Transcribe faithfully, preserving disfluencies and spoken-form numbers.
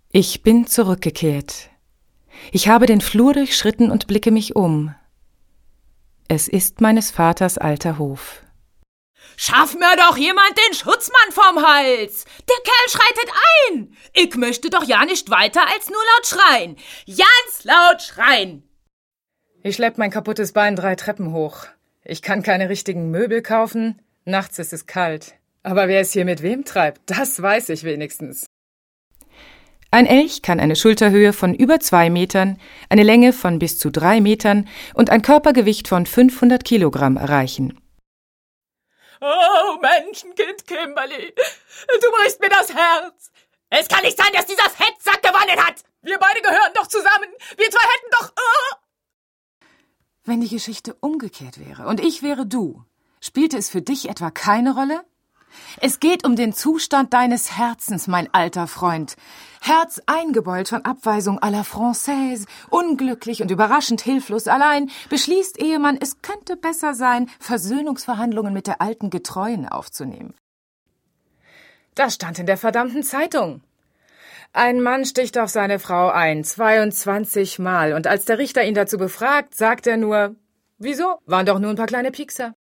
Ich bin zurückgekehrt. Ich habe den Flur durchschritten und blicke mich um. Es ist meines Vaters alter Hof. »Schaff mir doch jemand den Schutzmann vom Hals! Der Kerl schreitet ein! Ich möchte doch ja nicht weiter als nur laut schreien! Ganz laut schreien!« Ich schlepp mein kaputtes Bein drei Treppen hoch. Ich kann keine richtigen Möbel kaufen. Nachts ist es kalt. Aber wer es hier mit wem treibt, das weiß ich wenigstens. Ein Elch kann eine Schulterhöhe von über zwei Metern, eine Länge von bis zu drei Metern und ein Körpergewicht von fünfhundert Kilogramm erreichen. »Oh, Menschenkind Kimberly, du brichst mir das Herz! Es kann nicht sein, dass dieser Fettsack gewonnen hat! Wir beide gehören doch zusammen! Wir zwei hätten doch... Oh. Wenn die Geschichte umgekehrt wäre und ich wäre du, spielte es für dich etwa keine Rolle? Es geht um den Zustand deines Herzens, mein alter Freund. Herz eingebeult von Abweisung à la Française, unglücklich und überraschend hilflos allein, beschließt Ehemann, es könnte besser sein, Versöhnungsverhandlungen mit der alten Getreuen aufzunehmen. Das stand in der verdammten Zeitung. Ein Mann sticht auf seine Frau ein, zweiundzwanzig Mal, und als der Richter ihn dazu befragt, sagt er nur, wieso, waren doch nur ein paar kleine Piekser.